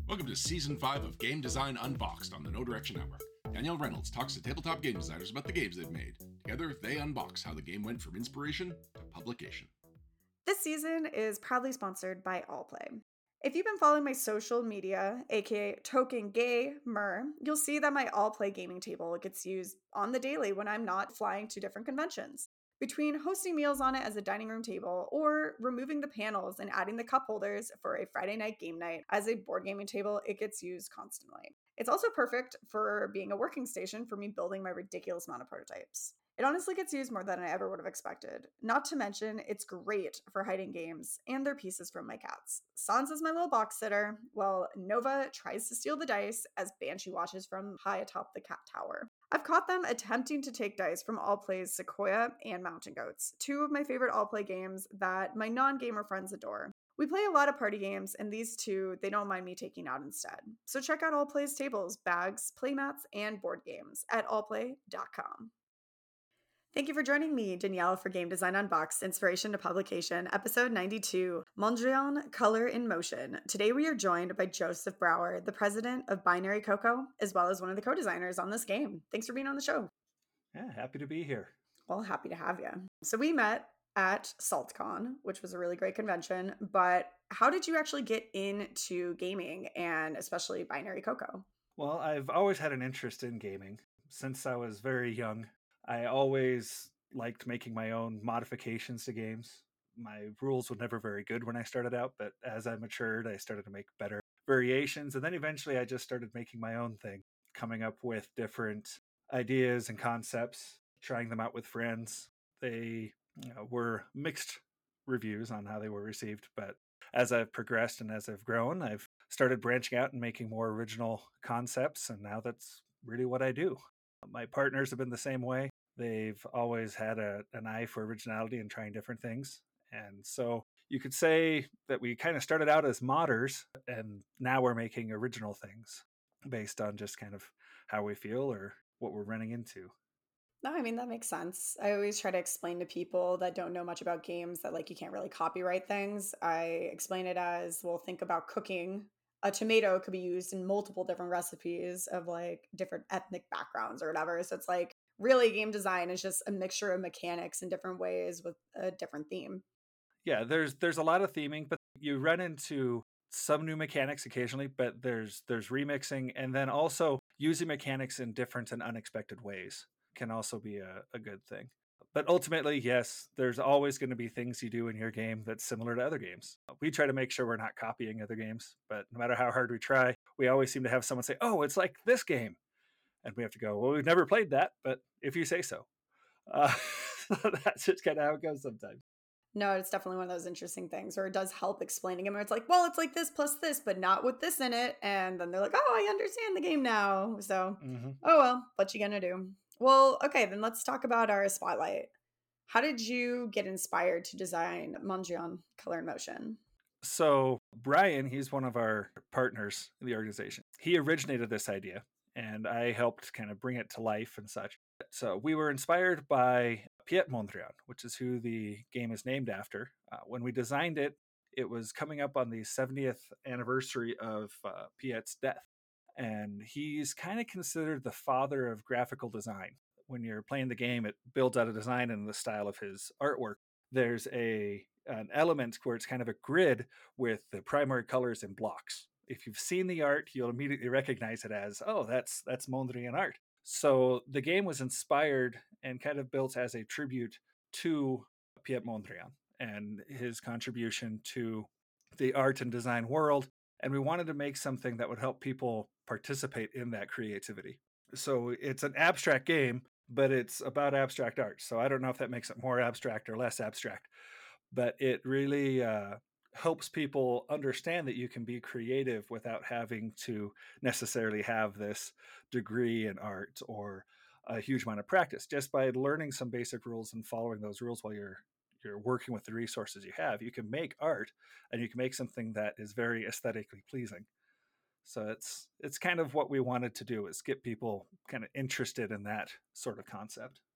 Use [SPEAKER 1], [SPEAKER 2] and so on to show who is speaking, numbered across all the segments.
[SPEAKER 1] Welcome to Season 5 of Game Design Unboxed on the No Direction Network. Danielle Reynolds talks to tabletop game designers about the games they've made. Together, they unbox how the game went from inspiration to publication.
[SPEAKER 2] This season is proudly sponsored by Allplay. If you've been following my social media, aka Token Gamer, you'll see that my Allplay gaming table gets used on the daily when I'm not flying to different conventions. Between hosting meals on it as a dining room table or removing the panels and adding the cup holders for a Friday night game night as a board gaming table, it gets used constantly. It's also perfect for being a working station for me building my ridiculous amount of prototypes. It honestly gets used more than I ever would have expected. Not to mention, it's great for hiding games and their pieces from my cats. Sans is my little box sitter, while Nova tries to steal the dice as Banshee watches from high atop the cat tower. I've caught them attempting to take dice from Allplay's Sequoia and Mountain Goats, two of my favorite Allplay games that my non-gamer friends adore. We play a lot of party games, and these two, they don't mind me taking out instead. So check out Allplay's tables, bags, playmats, and board games at allplay.com. Thank you for joining me, Danielle, for Game Design Unboxed, Inspiration to Publication, episode 92, Mondrian Color in Motion. Today we are joined by Joseph Brower, the president of Binary Cocoa, as well as one of the co-designers on this game. Thanks for being on the show.
[SPEAKER 3] Yeah, happy to be here.
[SPEAKER 2] Well, happy to have you. So we met at SaltCon, which was a really great convention, but how did you actually get into gaming and especially Binary Cocoa?
[SPEAKER 3] Well, I've always had an interest in gaming since I was very young. I always liked making my own modifications to games. My rules were never very good when I started out, but as I matured, I started to make better variations. And then eventually I just started making my own thing, coming up with different ideas and concepts, trying them out with friends. They were mixed reviews on how they were received, but as I've progressed and as I've grown, I've started branching out and making more original concepts, and now that's really what I do. My partners have been the same way. They've always had an eye for originality and trying different things. And so you could say that we kind of started out as modders, and now we're making original things based on just kind of how we feel or what we're running into.
[SPEAKER 2] No, I mean, that makes sense. I always try to explain to people that don't know much about games that, like, you can't really copyright things. I explain it as, well, think about cooking. A tomato could be used in multiple different recipes of like different ethnic backgrounds or whatever. So it's like really game design is just a mixture of mechanics in different ways with a different theme.
[SPEAKER 3] Yeah, there's a lot of theming, but you run into some new mechanics occasionally, but there's remixing, and then also using mechanics in different and unexpected ways can also be a good thing. But ultimately, yes, there's always going to be things you do in your game that's similar to other games. We try to make sure we're not copying other games, but no matter how hard we try, we always seem to have someone say, "Oh, it's like this game." And we have to go, "Well, we've never played that, but if you say so." Uh, that's just kind of how it goes sometimes.
[SPEAKER 2] No, it's definitely one of those interesting things where it does help explaining it. Where it's like, well, it's like this plus this, but not with this in it. And then they're like, oh, I understand the game now. So, oh well, what you gonna do? Well, okay, then let's talk about our spotlight. How did you get inspired to design Mondrian Color in Motion?
[SPEAKER 3] So Brian, he's one of our partners in the organization. He originated this idea, and I helped kind of bring it to life and such. So we were inspired by Piet Mondrian, which is who the game is named after. When we designed it, it was coming up on the 70th anniversary of Piet's death. And he's kind of considered the father of graphical design. When you're playing the game, it builds out a design in the style of his artwork. There's an element where it's kind of a grid with the primary colors in blocks. If you've seen the art, you'll immediately recognize it as, oh, that's Mondrian art. So the game was inspired and kind of built as a tribute to Piet Mondrian and his contribution to the art and design world. And we wanted to make something that would help people participate in that creativity. So it's an abstract game, but it's about abstract art. So I don't know if that makes it more abstract or less abstract, but it really helps people understand that you can be creative without having to necessarily have this degree in art or a huge amount of practice. Just by learning some basic rules and following those rules while you're working with the resources you have, you can make art and you can make something that is very aesthetically pleasing. So it's kind of what we wanted to do, is get people kind of interested in that sort of concept.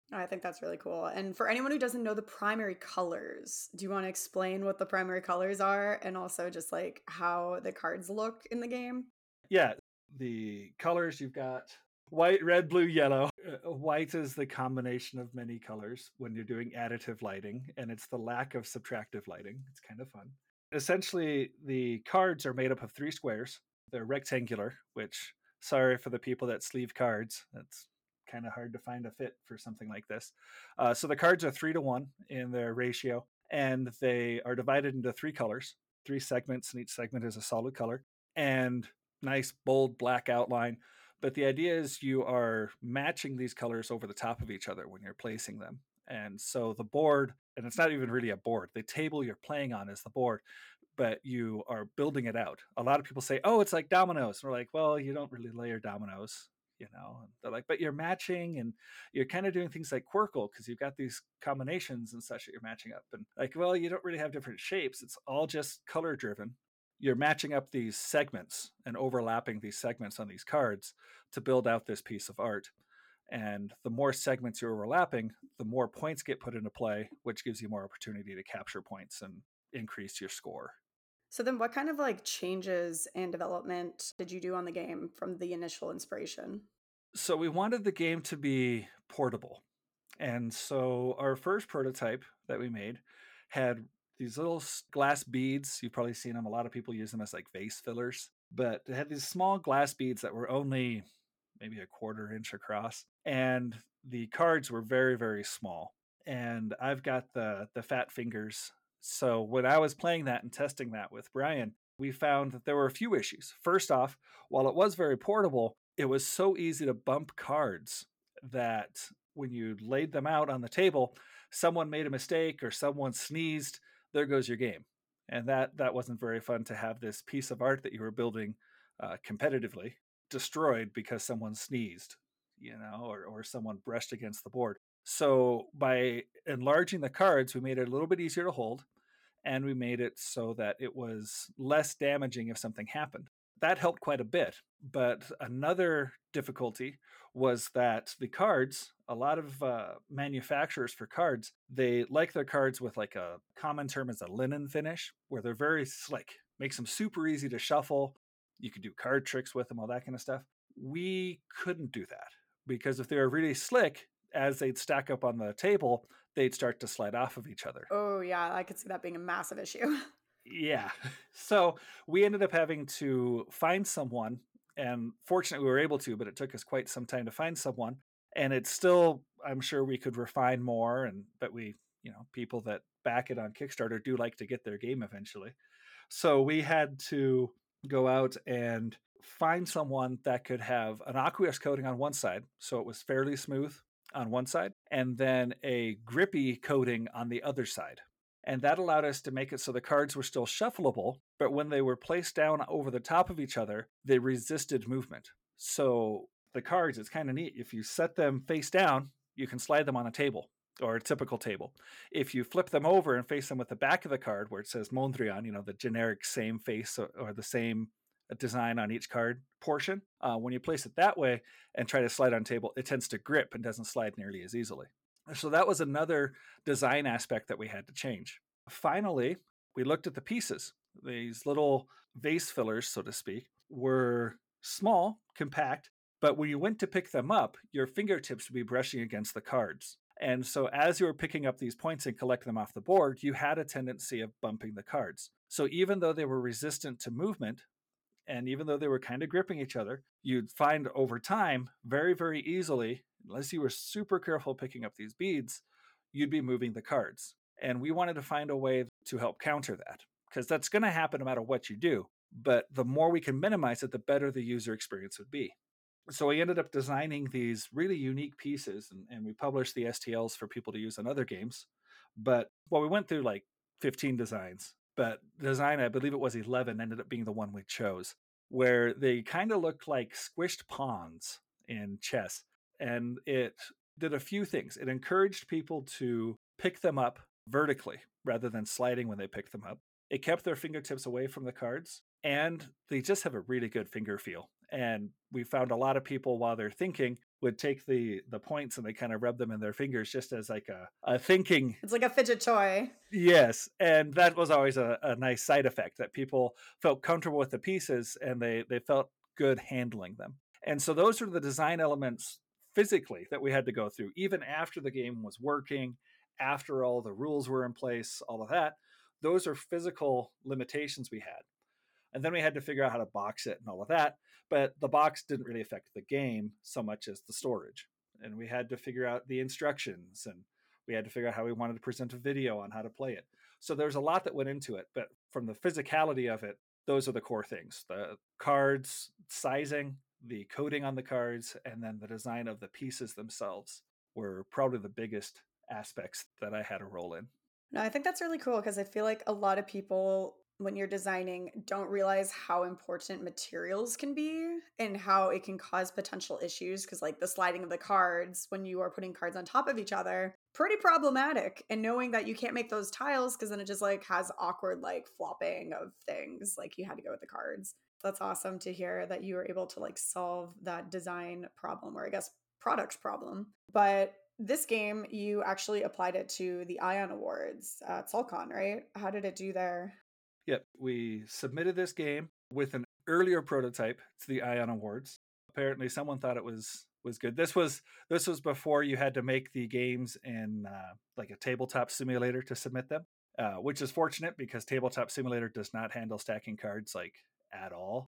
[SPEAKER 2] I think that's really cool. And for anyone who doesn't know the primary colors, do you want to explain what the primary colors are and also just like how the cards look in the game?
[SPEAKER 3] Yeah, the colors you've got white, red, blue, yellow. White is the combination of many colors when you're doing additive lighting, and it's the lack of subtractive lighting. It's kind of fun. Essentially, the cards are made up of 3 squares. They're rectangular, which, sorry for the people that sleeve cards. That's kind of hard to find a fit for something like this. So the cards are 3-to-1 in their ratio, and they are divided into 3 colors, 3 segments, and each segment is a solid color. And nice, bold black outline. But the idea is you are matching these colors over the top of each other when you're placing them. And so the board, and it's not even really a board, the table you're playing on is the board, but you are building it out. A lot of people say, oh, it's like dominoes. And we're like, well, you don't really layer dominoes, you know. And they're like, but you're matching and you're kind of doing things like Quirkle because you've got these combinations and such that you're matching up. And like, well, you don't really have different shapes. It's all just color driven. You're matching up these segments and overlapping these segments on these cards to build out this piece of art. And the more segments you're overlapping, the more points get put into play, which gives you more opportunity to capture points and increase your score.
[SPEAKER 2] So then what kind of like changes and development did you do on the game from the initial inspiration?
[SPEAKER 3] So we wanted the game to be portable. And so our first prototype that we made had these little glass beads. You've probably seen them. A lot of people use them as like vase fillers, but it had these small glass beads that were only maybe a 1/4 inch across. And the cards were very, very small. And I've got the fat fingers. So when I was playing that and testing that with Brian, we found that there were a few issues. First off, while it was very portable, it was so easy to bump cards that when you laid them out on the table, someone made a mistake or someone sneezed, there goes your game. And that wasn't very fun to have this piece of art that you were building competitively destroyed because someone sneezed, you know, or someone brushed against the board. So by enlarging the cards, we made it a little bit easier to hold, and we made it so that it was less damaging if something happened. That helped quite a bit. But another difficulty was that the cards, a lot of manufacturers for cards, they like their cards with like a common term as a linen finish, where they're very slick, makes them super easy to shuffle. You could do card tricks with them, all that kind of stuff. We couldn't do that because if they were really slick, as they'd stack up on the table, they'd start to slide off of each other.
[SPEAKER 2] Oh, yeah, I could see that being a massive issue.
[SPEAKER 3] Yeah. So we ended up having to find someone, and fortunately we were able to, but it took us quite some time to find someone. And it's still, I'm sure we could refine more, and but we, you know, people that back it on Kickstarter do like to get their game eventually. So we had to go out and find someone that could have an aqueous coating on one side, so it was fairly smooth on one side, and then a grippy coating on the other side. And that allowed us to make it so the cards were still shuffleable, but when they were placed down over the top of each other, they resisted movement. So the cards, it's kind of neat. If you set them face down, you can slide them on a table or a typical table. If you flip them over and face them with the back of the card where it says Mondrian, you know, the generic same face or the same design on each card portion, when you place it that way and try to slide on table, it tends to grip and doesn't slide nearly as easily. So that was another design aspect that we had to change. Finally, we looked at the pieces. These little vase fillers, so to speak, were small, compact, but when you went to pick them up, your fingertips would be brushing against the cards. And so as you were picking up these points and collecting them off the board, you had a tendency of bumping the cards. So even though they were resistant to movement, and even though they were kind of gripping each other, you'd find over time, very, very easily, unless you were super careful picking up these beads, you'd be moving the cards. And we wanted to find a way to help counter that, because that's going to happen no matter what you do. But the more we can minimize it, the better the user experience would be. So we ended up designing these really unique pieces, and we published the STLs for people to use on other games. But we went through like 15 designs, but design, I believe it was 11, ended up being the one we chose, where they kind of looked like squished pawns in chess. And it did a few things. It encouraged people to pick them up vertically rather than sliding when they picked them up. It kept their fingertips away from the cards, and they just have a really good finger feel. And we found a lot of people, while they're thinking, would take the points and they kind of rub them in their fingers just as like a thinking.
[SPEAKER 2] It's like a fidget toy.
[SPEAKER 3] Yes, and that was always a nice side effect, that people felt comfortable with the pieces and they felt good handling them. And so those are the design elements physically that we had to go through, even after the game was working, after all the rules were in place, all of that. Those are physical limitations we had. And then we had to figure out how to box it and all of that. But the box didn't really affect the game so much as the storage. And we had to figure out the instructions, and we had to figure out how we wanted to present a video on how to play it. So there's a lot that went into it. But from the physicality of it, those are the core things: the cards, sizing, the coding on the cards, and then the design of the pieces themselves were probably the biggest aspects that I had a role in.
[SPEAKER 2] No, I think that's really cool because I feel like a lot of people, when you're designing, don't realize how important materials can be and how it can cause potential issues. Because, like, the sliding of the cards when you are putting cards on top of each other, pretty problematic. And knowing that you can't make those tiles because then it just like has awkward like flopping of things, like you had to go with the cards. That's awesome to hear that you were able to like solve that design problem, or I guess product problem. But this game, you actually applied it to the Ion Awards at SaltCon, right? How did it do there?
[SPEAKER 3] Yep, we submitted this game with an earlier prototype to the Ion Awards. Apparently, someone thought it was good. This was before you had to make the games in like a tabletop simulator to submit them, which is fortunate because Tabletop Simulator does not handle stacking cards like at all.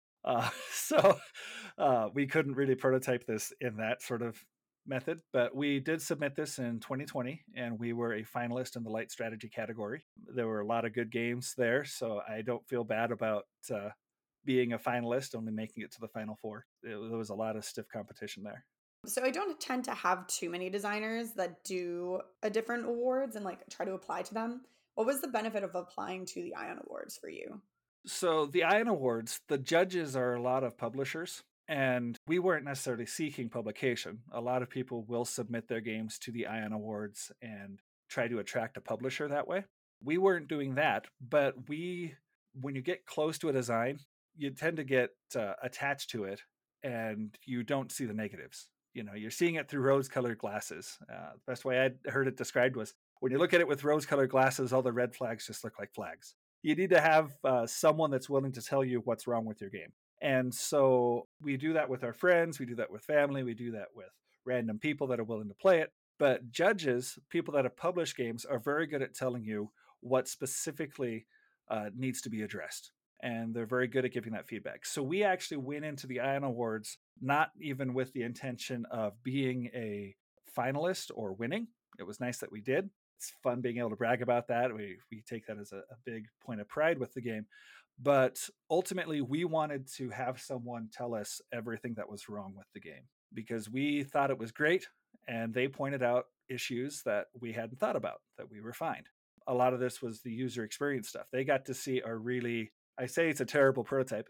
[SPEAKER 3] So we couldn't really prototype this in that sort of method, but we did submit this in 2020 and we were a finalist in the light strategy category. There were a lot of good games there, so I don't feel bad about being a finalist, only making it to the final four. There was a lot of stiff competition there.
[SPEAKER 2] So I don't tend to have too many designers that do a different awards and like try to apply to them. What was the benefit of applying to the Ion Awards for you?
[SPEAKER 3] So the Ion Awards, the judges are a lot of publishers, and we weren't necessarily seeking publication. A lot of people will submit their games to the Ion Awards and try to attract a publisher that way. We weren't doing that, but when you get close to a design, you tend to get attached to it and you don't see the negatives. You know, you're seeing it through rose-colored glasses. The best way I'd heard it described was, when you look at it with rose-colored glasses, all the red flags just look like flags. You need to have someone that's willing to tell you what's wrong with your game. And so we do that with our friends, we do that with family, we do that with random people that are willing to play it. But judges, people that have published games, are very good at telling you what specifically needs to be addressed. And they're very good at giving that feedback. So we actually went into the Ion Awards not even with the intention of being a finalist or winning. It was nice that we did. It's fun being able to brag about that. We take that as a big point of pride with the game. But ultimately, we wanted to have someone tell us everything that was wrong with the game because we thought it was great. And they pointed out issues that we hadn't thought about, that we refined. A lot of this was the user experience stuff. They got to see a really, I say it's a terrible prototype.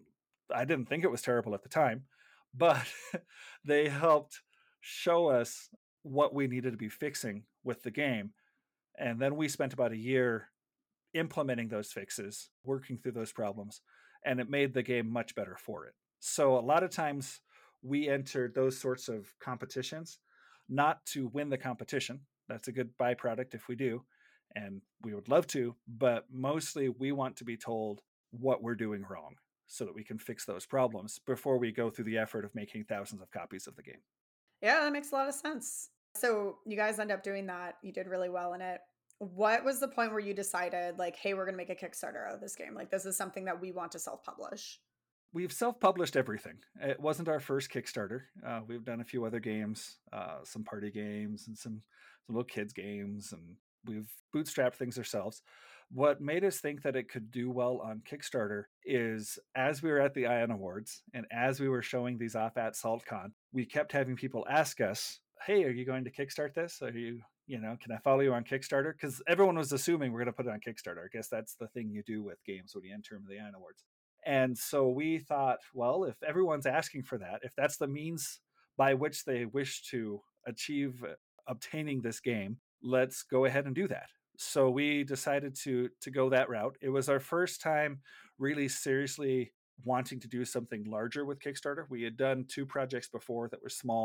[SPEAKER 3] I didn't think it was terrible at the time, but they helped show us what we needed to be fixing with the game. And then we spent about a year implementing those fixes, working through those problems, and it made the game much better for it. So a lot of times we entered those sorts of competitions not to win the competition. That's a good byproduct if we do, and we would love to, but mostly we want to be told what we're doing wrong so that we can fix those problems before we go through the effort of making thousands of copies of the game.
[SPEAKER 2] Yeah, that makes a lot of sense. So you guys end up doing that. You did really well in it. What was the point where you decided, like, hey, we're going to make a Kickstarter out of this game? Like, this is something that we want to self-publish.
[SPEAKER 3] We've self-published everything. It wasn't our first Kickstarter. We've done a few other games, some party games and some little kids games, and we've bootstrapped things ourselves. What made us think that it could do well on Kickstarter is, as we were at the Ion Awards and as we were showing these off at SaltCon, we kept having people ask us, hey, are you going to kickstart this? Are you, can I follow you on Kickstarter? Because everyone was assuming we're going to put it on Kickstarter. I guess that's the thing you do with games when you enter them to the Ion Awards. And so we thought, well, if everyone's asking for that, if that's the means by which they wish to achieve obtaining this game, let's go ahead and do that. So we decided to go that route. It was our first time really seriously wanting to do something larger with Kickstarter. We had done 2 projects before that were small,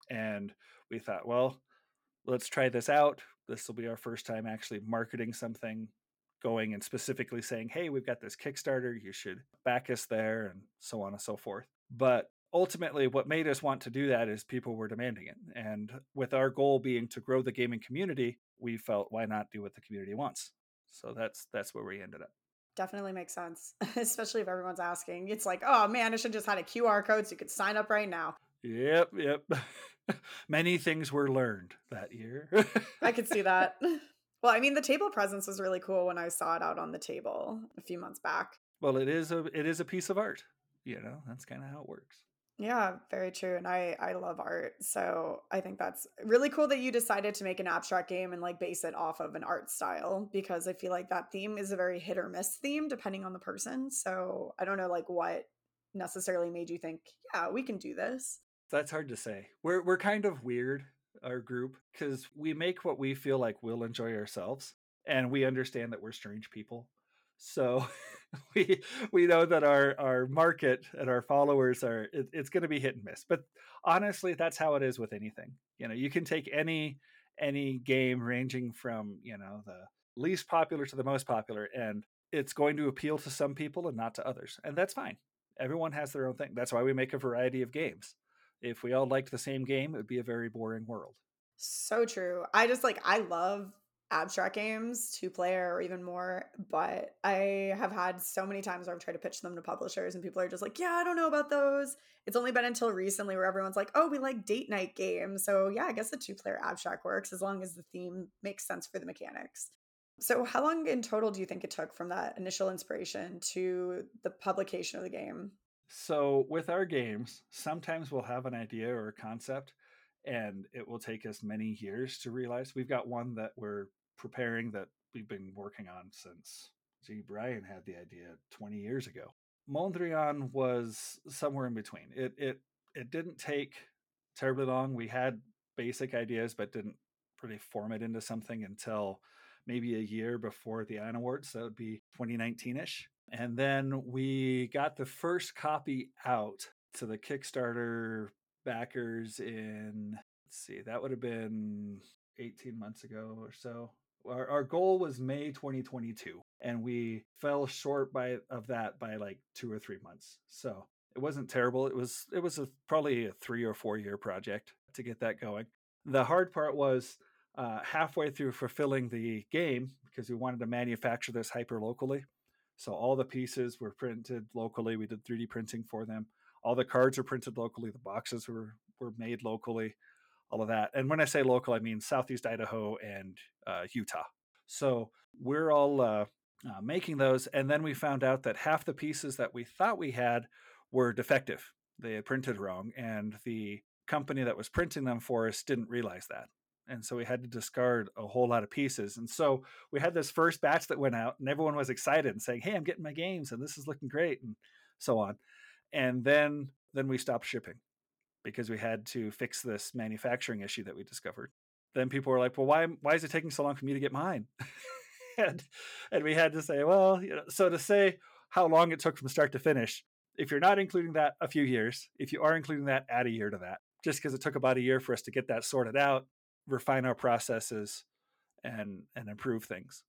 [SPEAKER 3] And we thought, well, let's try this out. This will be our first time actually marketing something, going and specifically saying, hey, we've got this Kickstarter, you should back us there, and so on and so forth. But ultimately, what made us want to do that is people were demanding it. And with our goal being to grow the gaming community, we felt, why not do what the community wants? So that's where we ended up.
[SPEAKER 2] Definitely makes sense, especially if everyone's asking. It's like, oh man, I should just had a QR code so you could sign up right now.
[SPEAKER 3] Yep. Many things were learned that year.
[SPEAKER 2] I could see that. Well, I mean, the table presence was really cool when I saw it out on the table a few months back.
[SPEAKER 3] Well, it is a piece of art. That's kind of how it works.
[SPEAKER 2] Yeah, very true. And I love art. So I think that's really cool that you decided to make an abstract game and like base it off of an art style, because I feel like that theme is a very hit or miss theme depending on the person. So I don't know like what necessarily made you think, yeah, we can do this.
[SPEAKER 3] That's hard to say. We're kind of weird, our group, because we make what we feel like we'll enjoy ourselves, and we understand that we're strange people. So we know that our market and our followers it's going to be hit and miss. But honestly, that's how it is with anything. You can take any game ranging from the least popular to the most popular, and it's going to appeal to some people and not to others, and that's fine. Everyone has their own thing. That's why we make a variety of games. If we all liked the same game, it would be a very boring world.
[SPEAKER 2] So true. I love abstract games, 2-player or even more, but I have had so many times where I've tried to pitch them to publishers and people are just like, yeah, I don't know about those. It's only been until recently where everyone's like, oh, we like date night games. So yeah, I guess the 2-player abstract works as long as the theme makes sense for the mechanics. So how long in total do you think it took from that initial inspiration to the publication of the game?
[SPEAKER 3] So with our games, sometimes we'll have an idea or a concept, and it will take us many years to realize. We've got one that we're preparing that we've been working on since, Brian had the idea 20 years ago. Mondrian was somewhere in between. It didn't take terribly long. We had basic ideas, but didn't really form it into something until maybe a year before the Ann Awards. So it would be 2019-ish. And then we got the first copy out to the Kickstarter backers in, let's see, that would have been 18 months ago or so. Our goal was May 2022, and we fell short of that by like 2 or 3 months. So it wasn't terrible. It was probably a 3 or 4 year project to get that going. The hard part was halfway through fulfilling the game, because we wanted to manufacture this hyper locally. So all the pieces were printed locally. We did 3D printing for them. All the cards were printed locally. The boxes were made locally, all of that. And when I say local, I mean Southeast Idaho and Utah. So we're all making those. And then we found out that half the pieces that we thought we had were defective. They had printed wrong. And the company that was printing them for us didn't realize that. And so we had to discard a whole lot of pieces. And so we had this first batch that went out, and everyone was excited and saying, hey, I'm getting my games and this is looking great, and so on. And then we stopped shipping because we had to fix this manufacturing issue that we discovered. Then people were like, well, why is it taking so long for me to get mine? and we had to say, well, so to say how long it took from start to finish, if you're not including that, a few years. If you are including that, add a year to that. Just because it took about a year for us to get that sorted out, refine our processes, and improve things.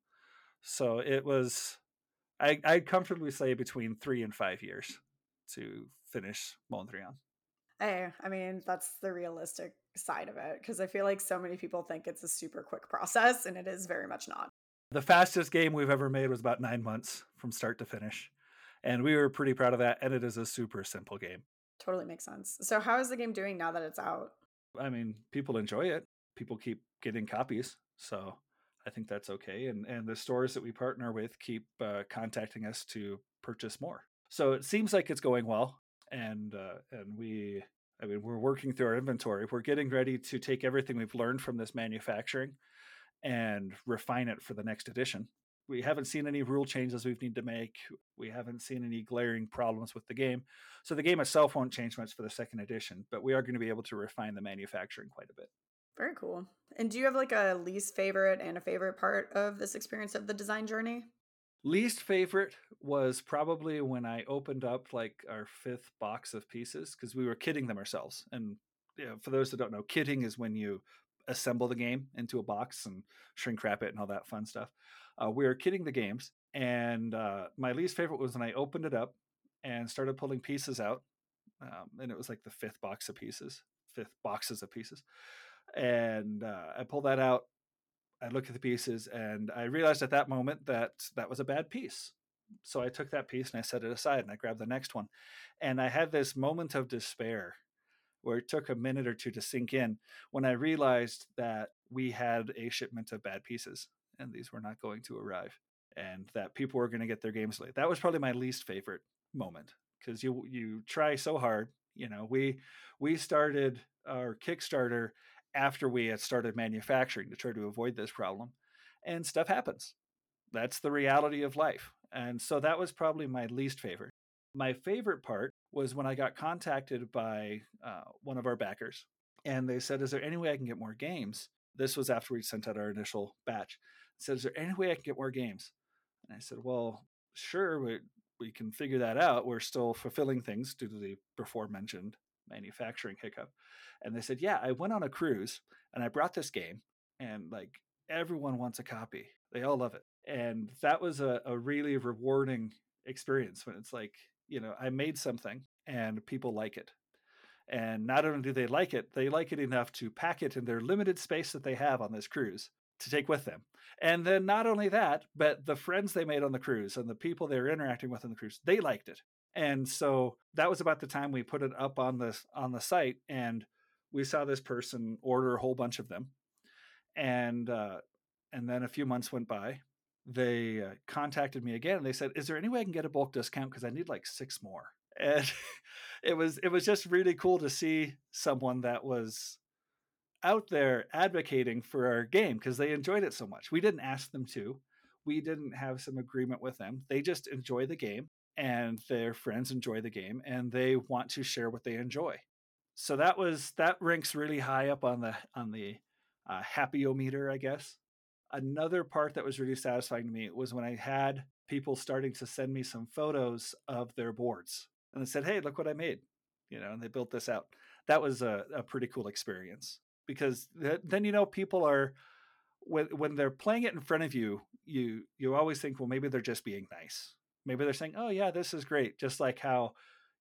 [SPEAKER 3] So it was, I'd comfortably say, between 3 and 5 years to finish Mondrian.
[SPEAKER 2] Hey, I mean, that's the realistic side of it, because I feel like so many people think it's a super quick process, and it is very much not.
[SPEAKER 3] The fastest game we've ever made was about 9 months from start to finish. And we were pretty proud of that. And it is a super simple game.
[SPEAKER 2] Totally makes sense. So how is the game doing now that it's out?
[SPEAKER 3] I mean, people enjoy it. People keep getting copies. So I think that's okay. And the stores that we partner with keep contacting us to purchase more. So it seems like it's going well. And we're working through our inventory. We're getting ready to take everything we've learned from this manufacturing and refine it for the next edition. We haven't seen any rule changes we need to make. We haven't seen any glaring problems with the game. So the game itself won't change much for the second edition, but we are going to be able to refine the manufacturing quite a bit.
[SPEAKER 2] Very cool. And do you have like a least favorite and a favorite part of this experience of the design journey?
[SPEAKER 3] Least favorite was probably when I opened up like our 5th box of pieces, because we were kidding them ourselves. And For those that don't know, kitting is when you assemble the game into a box and shrink wrap it and all that fun stuff. We were kitting the games, and my least favorite was when I opened it up and started pulling pieces out, and it was like the fifth boxes of pieces, and I pulled that out. I look at the pieces, and I realized at that moment that that was a bad piece. So I took that piece and I set it aside, and I grabbed the next one, and I had this moment of despair where it took a minute or two to sink in when I realized that we had a shipment of bad pieces and these were not going to arrive, and that people were going to get their games late. That was probably my least favorite moment, because you try so hard. We started our Kickstarter after we had started manufacturing to try to avoid this problem, and stuff happens. That's the reality of life. And so that was probably my least favorite. My favorite part was when I got contacted by one of our backers, and they said, "Is there any way I can get more games?" This was after we sent out our initial batch. They said, "Is there any way I can get more games?" And I said, "Well, sure, we can figure that out. We're still fulfilling things due to the before mentioned manufacturing hiccup." And they said, "Yeah, I went on a cruise and I brought this game, and like everyone wants a copy. They all love it." And that was a really rewarding experience when it's like, I made something and people like it. And not only do they like it enough to pack it in their limited space that they have on this cruise to take with them. And then not only that, but the friends they made on the cruise and the people they were interacting with on the cruise, they liked it. And so that was about the time we put it up on the site, and we saw this person order a whole bunch of them. And then a few months went by. They contacted me again, and they said, "Is there any way I can get a bulk discount? Because I need like 6 more." And it was just really cool to see someone that was out there advocating for our game because they enjoyed it so much. We didn't ask them to. We didn't have some agreement with them. They just enjoy the game, and their friends enjoy the game, and they want to share what they enjoy. So that ranks really high up on the happy-o-meter, I guess. Another part that was really satisfying to me was when I had people starting to send me some photos of their boards, and they said, "Hey, look what I made," and they built this out. That was a pretty cool experience, because then people are, when they're playing it in front of you, you always think, well, maybe they're just being nice. Maybe they're saying, "Oh yeah, this is great," just like how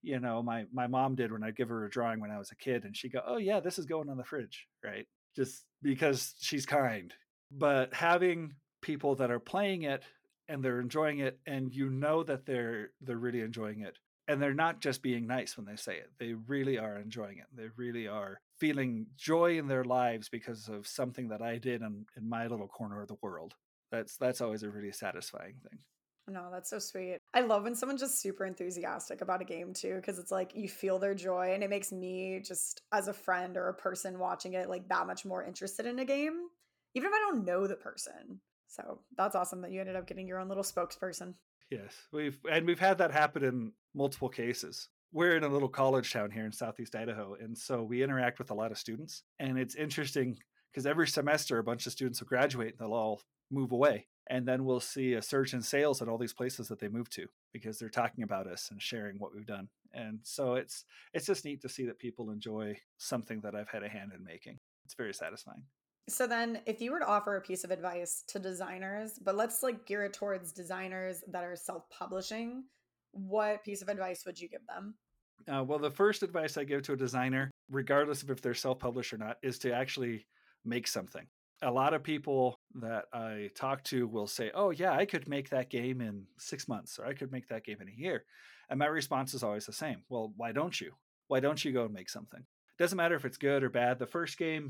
[SPEAKER 3] my mom did when I give her a drawing when I was a kid, and she'd go, "Oh yeah, this is going on the fridge," right? Just because she's kind. But having people that are playing it and they're enjoying it, and that they're really enjoying it, and they're not just being nice when they say it, they really are enjoying it. They really are feeling joy in their lives because of something that I did in my little corner of the world. That's always a really satisfying thing.
[SPEAKER 2] No, that's so sweet. I love when someone's just super enthusiastic about a game too, because it's like you feel their joy, and it makes me, just as a friend or a person watching it, like that much more interested in a game, even if I don't know the person. So that's awesome that you ended up getting your own little spokesperson.
[SPEAKER 3] Yes, we've had that happen in multiple cases. We're in a little college town here in Southeast Idaho, and so we interact with a lot of students. And it's interesting because every semester a bunch of students will graduate and they'll all move away. And then we'll see a surge in sales at all these places that they move to because they're talking about us and sharing what we've done. And so it's just neat to see that people enjoy something that I've had a hand in making. It's very satisfying.
[SPEAKER 2] So then, if you were to offer a piece of advice to designers, but let's like gear it towards designers that are self-publishing, what piece of advice would you give them?
[SPEAKER 3] Well, the first advice I give to a designer, regardless of if they're self-published or not, is to actually make something. A lot of people that I talk to will say, "Oh yeah, I could make that game in 6 months, or I could make that game in a year." And my response is always the same. Well, why don't you? Why don't you go and make something? It doesn't matter if it's good or bad. The first game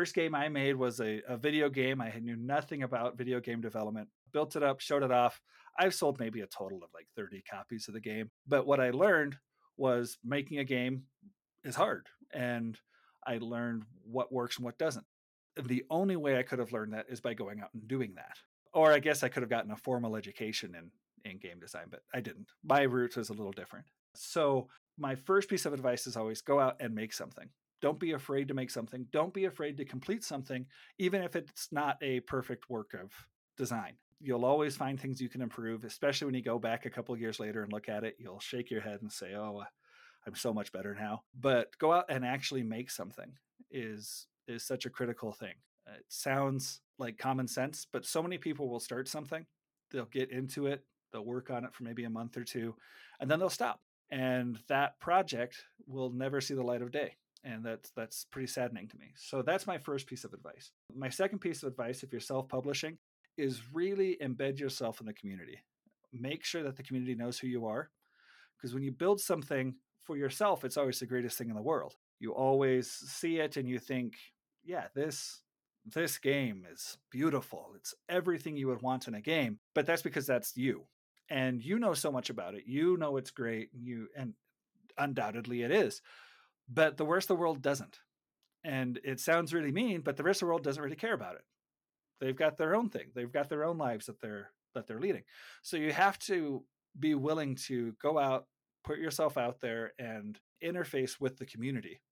[SPEAKER 3] I made was a video game. I knew nothing about video game development. Built it up, showed it off. I've sold maybe a total of like 30 copies of the game. But what I learned was making a game is hard. And I learned what works and what doesn't. The only way I could have learned that is by going out and doing that. Or I guess I could have gotten a formal education in game design, but I didn't. My route was a little different. So my first piece of advice is always go out and make something. Don't be afraid to make something. Don't be afraid to complete something, even if it's not a perfect work of design. You'll always find things you can improve, especially when you go back a couple of years later and look at it. You'll shake your head and say, "Oh, I'm so much better now. But go out and actually make something is such a critical thing. It sounds like common sense, but so many people will start something, they'll get into it, they'll work on it for maybe a month or two, and then they'll stop. And that project will never see the light of day. And that's pretty saddening to me. So that's my first piece of advice. My second piece of advice, if you're self-publishing, is really embed yourself in the community. Make sure that the community knows who you are. Because when you build something for yourself, it's always the greatest thing in the world. You always see it and you think, yeah, this game is beautiful. It's everything you would want in a game. But that's because that's you. And you know so much about it. You know it's great. And undoubtedly it is. But the rest of the world doesn't. And it sounds really mean, but the rest of the world doesn't really care about it. They've got their own thing. They've got their own lives that they're leading. So you have to be willing to go out, put yourself out there and interface with the community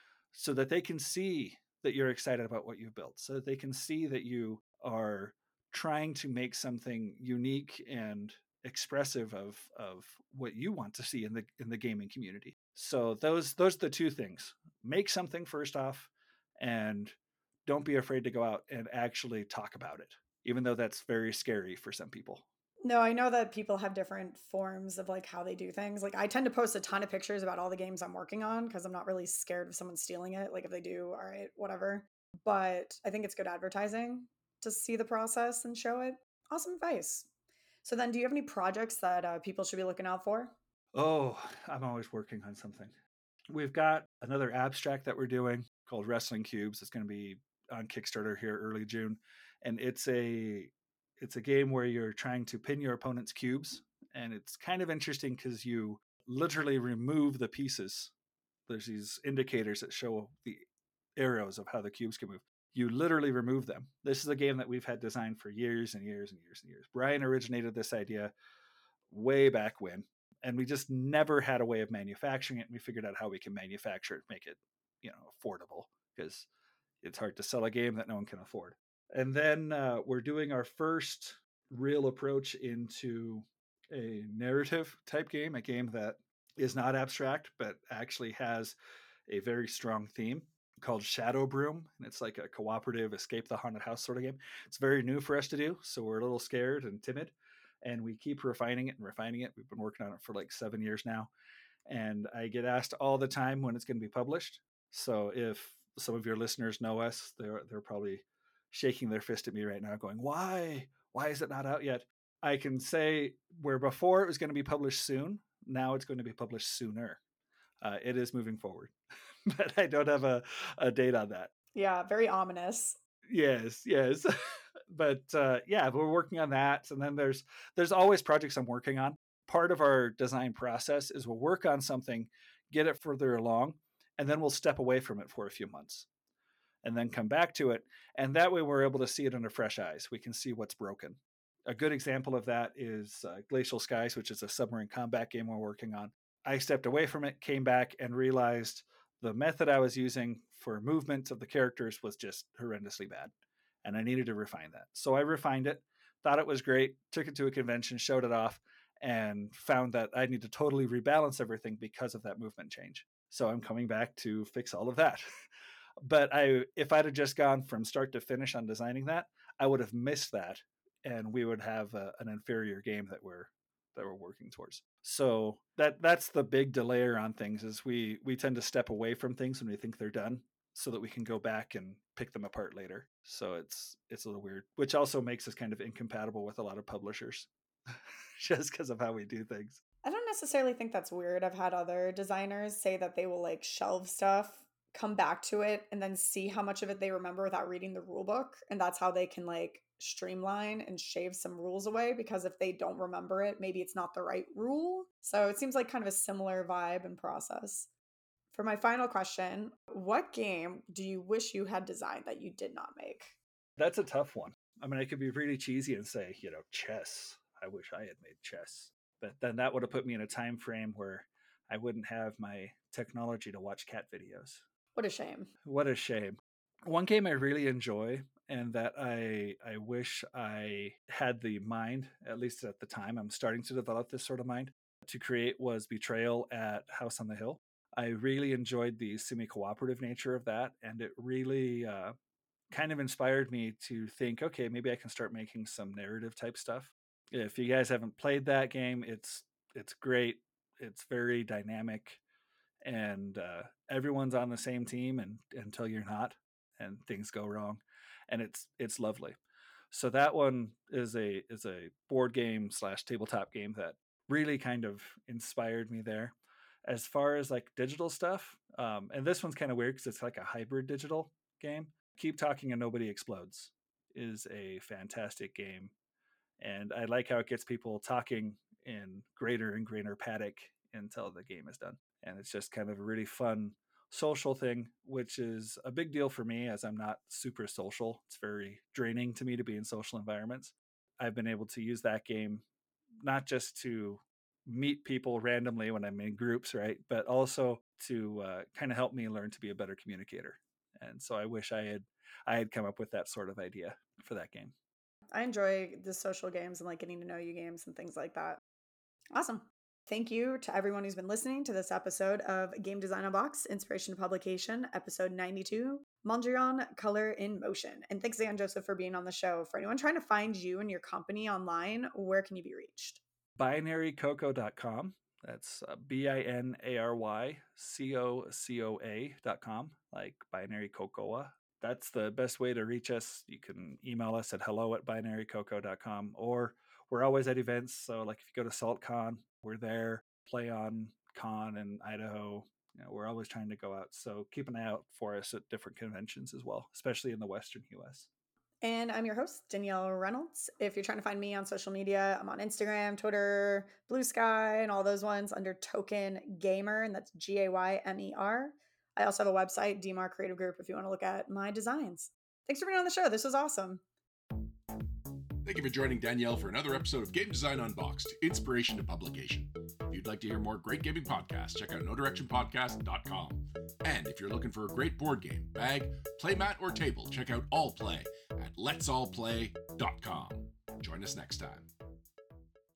[SPEAKER 3] so that they can see that you're excited about what you've built, so that they can see that you are trying to make something unique and expressive of what you want to see in the gaming community. So those are the two things. Make something first off, and don't be afraid to go out and actually talk about it, even though that's very scary for some people.
[SPEAKER 2] No, I know that people have different forms of like how they do things. Like I tend to post a ton of pictures about all the games I'm working on because I'm not really scared of someone stealing it. Like if they do, all right, whatever. But I think it's good advertising to see the process and show it. Awesome advice. So then do you have any projects that people should be looking out for?
[SPEAKER 3] Oh, I'm always working on something. We've got another abstract that we're doing called Wrestling Cubes. It's going to be on Kickstarter here early June. And it's a game where you're trying to pin your opponent's cubes. And it's kind of interesting because you literally remove the pieces. There's these indicators that show the arrows of how the cubes can move. You literally remove them. This is a game that we've had designed for years and years and years and years. Brian originated this idea way back when, and we just never had a way of manufacturing it. And we figured out how we can manufacture it, make it, affordable, because it's hard to sell a game that no one can afford. And then we're doing our first real approach into a narrative type game, a game that is not abstract, but actually has a very strong theme called Shadow Broom. And it's like a cooperative escape the haunted house sort of game. It's very new for us to do, so we're a little scared and timid. And we keep refining it and refining it. We've been working on it for like 7 years now. And I get asked all the time when it's going to be published. So if some of your listeners know us, they're probably shaking their fist at me right now going, why is it not out yet? I can say where before it was going to be published soon, now it's going to be published sooner. It is moving forward, but I don't have a date on that.
[SPEAKER 2] Yeah, very ominous.
[SPEAKER 3] Yes. But yeah, we're working on that. And then there's always projects I'm working on. Part of our design process is we'll work on something, get it further along, and then we'll step away from it for a few months and then come back to it. And that way we're able to see it under fresh eyes. We can see what's broken. A good example of that is Glacial Skies, which is a submarine combat game we're working on. I stepped away from it, came back, and realized the method I was using for movement of the characters was just horrendously bad. And I needed to refine that. So I refined it, thought it was great, took it to a convention, showed it off, and found that I need to totally rebalance everything because of that movement change. So I'm coming back to fix all of that. But if I'd have just gone from start to finish on designing that, I would have missed that, and we would have an inferior game that we're working towards. So that's the big delayer on things, is we tend to step away from things when we think they're done, so that we can go back and pick them apart later. So it's a little weird, which also makes us kind of incompatible with a lot of publishers just because of how we do things.
[SPEAKER 2] I don't necessarily think that's weird. I've had other designers say that they will like shelve stuff, come back to it, and then see how much of it they remember without reading the rule book. And that's how they can like streamline and shave some rules away, because if they don't remember it, maybe it's not the right rule. So it seems like kind of a similar vibe and process. For my final question, what game do you wish you had designed that you did not make?
[SPEAKER 3] That's a tough one. I mean, I could be really cheesy and say, chess. I wish I had made chess. But then that would have put me in a time frame where I wouldn't have my technology to watch cat videos.
[SPEAKER 2] What a shame.
[SPEAKER 3] What a shame. One game I really enjoy, and that I wish I had the mind, at least at the time, I'm starting to develop this sort of mind, to create was Betrayal at House on the Hill. I really enjoyed the semi-cooperative nature of that, and it really kind of inspired me to think, okay, maybe I can start making some narrative type stuff. If you guys haven't played that game, it's great. It's very dynamic, and everyone's on the same team until you're not, and things go wrong, and it's lovely. So that one is a board game / tabletop game that really kind of inspired me there. As far as like digital stuff, and this one's kind of weird because it's like a hybrid digital game. Keep Talking and Nobody Explodes is a fantastic game, and I like how it gets people talking in greater and greater panic until the game is done. And it's just kind of a really fun social thing, which is a big deal for me as I'm not super social. It's very draining to me to be in social environments. I've been able to use that game not just to meet people randomly when I'm in groups, right? But also to kind of help me learn to be a better communicator. And so I wish I had come up with that sort of idea for that game.
[SPEAKER 2] I enjoy the social games and like getting to know you games and things like that. Awesome. Thank you to everyone who's been listening to this episode of Game Design Unboxed, Inspiration to Publication, episode 92, Mondrian Color in Motion. And thanks again, Joseph, for being on the show. For anyone trying to find you and your company online, where can you be reached?
[SPEAKER 3] binarycocoa.com. That's BINARYCOCOA.com, like binary cocoa. That's the best way to reach us. You can email us at hello@binarycocoa.com, or we're always at events. So like if you go to SaltCon, we're there. Play on Con in Idaho. We're always trying to go out. So keep an eye out for us at different conventions as well, especially in the Western US.
[SPEAKER 2] And I'm your host, Danielle Reynolds. If you're trying to find me on social media, I'm on Instagram, Twitter, Blue Sky, and all those ones under Token Gamer, and that's GAYMER. I also have a website, DMAR Creative Group, if you want to look at my designs. Thanks for being on the show. This was awesome.
[SPEAKER 1] Thank you for joining Danielle for another episode of Game Design Unboxed, Inspiration to Publication. If you'd like to hear more great gaming podcasts, check out NoDirectionPodcast.com. And if you're looking for a great board game, bag, playmat, or table, check out All Play at Let'sAllPlay.com. Join us next time.